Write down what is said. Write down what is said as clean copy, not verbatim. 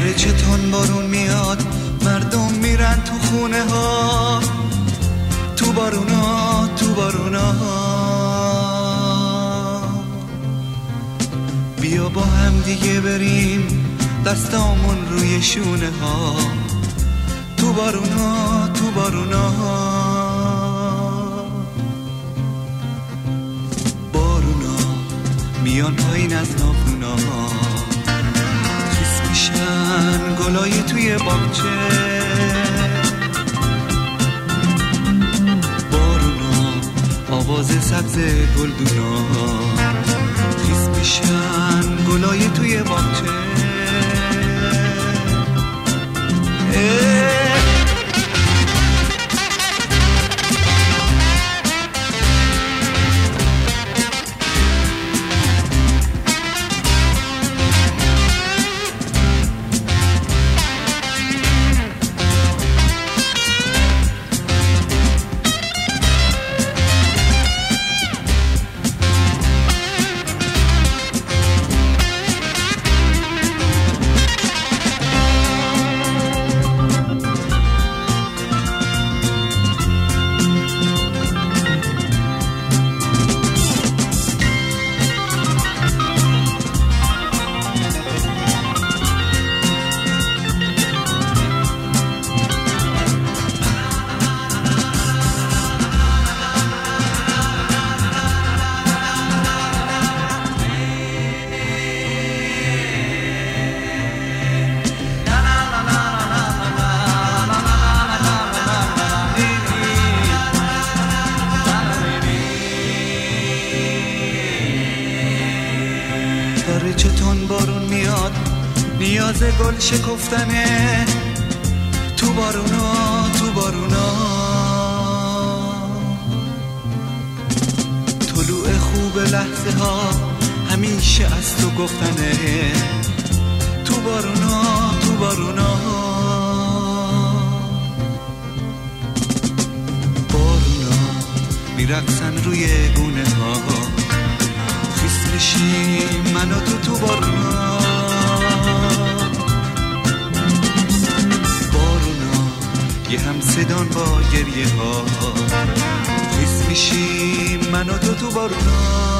داره چتون بارون میاد، مردم میرن تو خونه ها، تو بارونا تو بارونا. بیا با هم دیگه بریم دستامون روی شونه ها، تو بارونا تو بارونا. بارونا میان پایین از ناخونا، خیس میشن گلای توی باغچه. بارونا آواز سبز گلدونا، خیس میشن گلای توی باغچه. داره چتون بارون میاد، نیاز گل شکفتنه، تو بارونا تو بارونا. طلوع خوب لحظه ها همیشه از تو گفتنه، تو بارونا تو بارونا. بارونا میرقصن روی گونه ها، خیس میشیم من و تو بارونا. بارونا یه هم صدان با گریه ها، خیس میشیم من و تو بارونا.